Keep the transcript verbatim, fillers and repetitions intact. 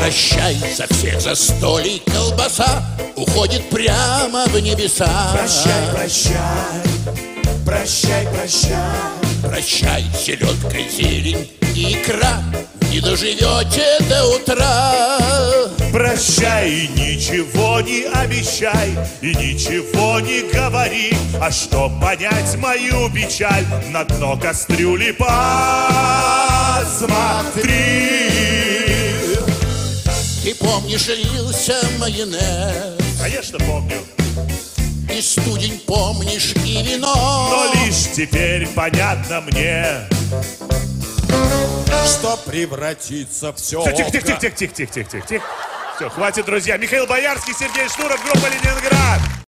Прощай, со всех застолий колбаса уходит прямо в небеса. Прощай, прощай, прощай, прощай. Прощай, селедка, зелень и икра, не доживете до утра. Прощай, и ничего не обещай, и ничего не говори. А чтоб понять мою печаль, на дно кастрюли посмотри. Ты помнишь, лился майонез, Конечно, помню, и студень помнишь, и вино. но лишь теперь понятно мне, Что превратится все. Тихо, тихо, тихо, тихо, тихо, тихо, тихо, тихо. Все, хватит, друзья. Михаил Боярский, Сергей Шнуров, группа Ленинград.